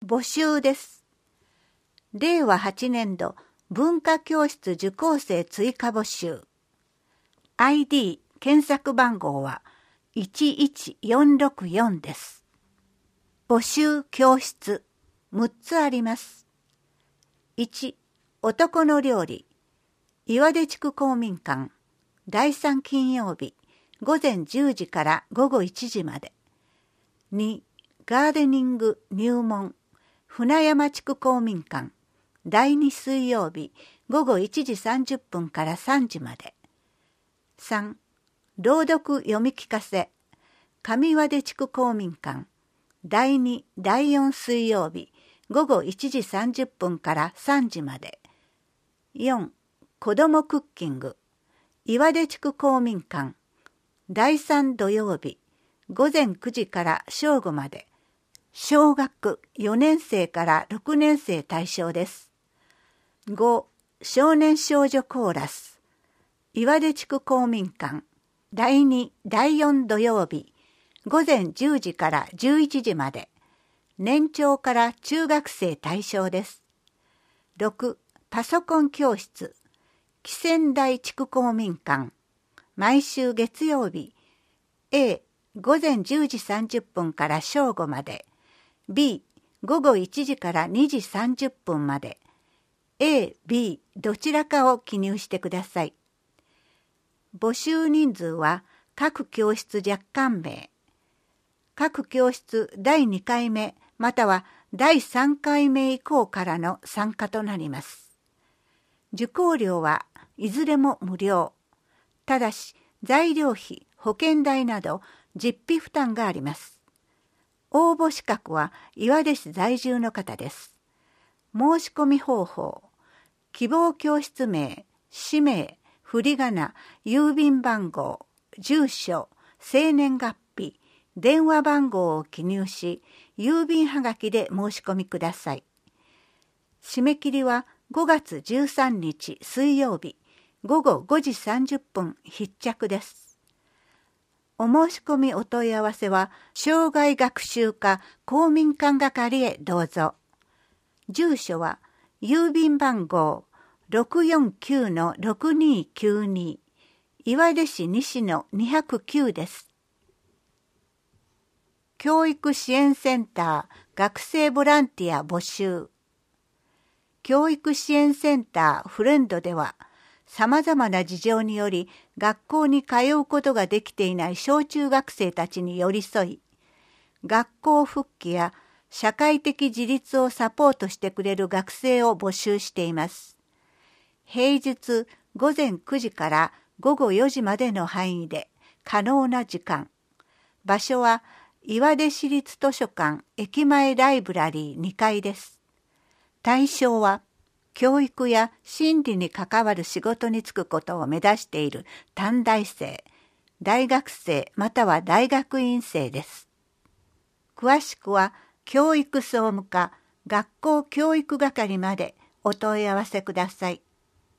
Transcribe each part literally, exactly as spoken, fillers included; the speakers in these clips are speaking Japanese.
募集です。れいわはちねんど文化教室受講生追加募集。アイディー 検索番号はいちいちよんろくよんです。募集教室むっつあります。いち、男の料理、岩出地区公民館、だいさん金曜日、ごぜんじゅうじからごごいちじまで。に、ガーデニング入門、船山地区公民館、だいに水曜日、ごごいちじさんじゅっぷんからさんじまで。さん、朗読読み聞かせ、上和出地区公民館、だいに、だいよん水曜日、ごごいちじさんじゅっぷんからさんじまで。よん、子どもクッキング、岩出地区公民館、だいさん土曜日、ごぜんくじから正午まで。小学よねん生からろくねん生対象です。ご、少年少女コーラス、岩出地区公民館、だいに、だいよん土曜日、ごぜんじゅうじからじゅういちじまで。年長から中学生対象です。ろく、パソコン教室、木仙台地区公民館、毎週月曜日、A、ごぜんじゅうじさんじゅっぷんから正午まで、B、ごごいちじからにじさんじゅっぷんまで、A、B、どちらかを記入してください。募集人数は各教室若干名。各教室だいにかいめまたはだいさんかいめ以降からの参加となります。受講料はいずれも無料。ただし材料費、保険代など実費負担があります。応募資格は岩出市在住の方です。申し込み方法、希望教室名、氏名、振り仮名、郵便番号、住所、生年月日、電話番号を記入し、郵便はがきで申し込みください。締め切りはごがつじゅうさんにち水曜日、ごごごじさんじゅっぷん必着です。お申し込みお問い合わせは、障害学習課公民館係へどうぞ。住所は、郵便番号 ろくよんきゅうのろくにきゅうに、岩出市西のにひゃくきゅうです。教育支援センター学生ボランティア募集。教育支援センターフレンドでは、さまざまな事情により学校に通うことができていない小中学生たちに寄り添い、学校復帰や社会的自立をサポートしてくれる学生を募集しています。平日ごぜんくじからごごよじまでの範囲で可能な時間。場所は岩出市立図書館駅前ライブラリーにかいです。対象は教育や心理に関わる仕事に就くことを目指している短大生、大学生または大学院生です。詳しくは教育総務課学校教育係までお問い合わせください。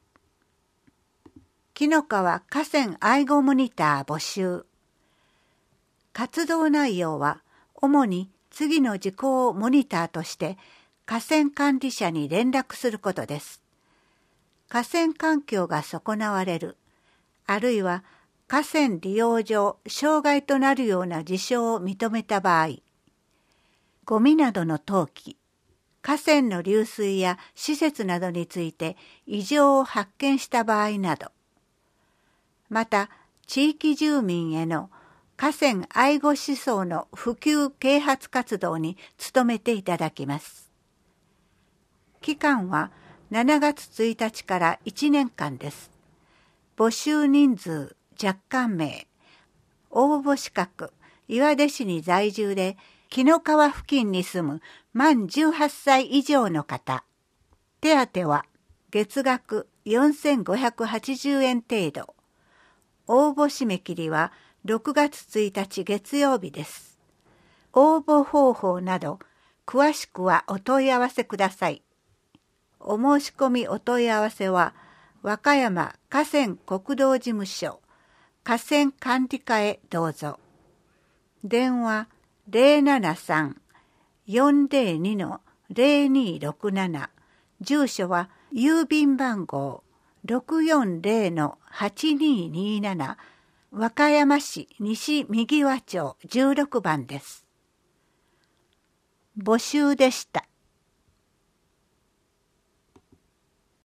紀の川河川愛護モニター募集。活動内容は主に次の事項をモニターとして河川管理者に連絡することです。河川環境が損なわれる、あるいは河川利用上障害となるような事象を認めた場合、ゴミなどの投棄、河川の流水や施設などについて異常を発見した場合など、また地域住民への河川愛護思想の普及啓発活動に努めていただきます。期間はしちがつついたちからいちねんかんです。募集人数若干名、応募資格、岩出市に在住で紀の川付近に住む満じゅうはっさい以上の方。手当は月額よんせんごひゃくはちじゅうえん程度。応募締め切りはろくがつついたち月曜日です。応募方法など詳しくはお問い合わせください。お申し込みお問い合わせは和歌山河川国道事務所河川管理課へどうぞ。電話 ゼロななさん よんゼロに のゼロにーろくなな、住所は郵便番号 ろくよんゼロのはちにーにーなな、和歌山市西右和町じゅうろくばんです。募集でした。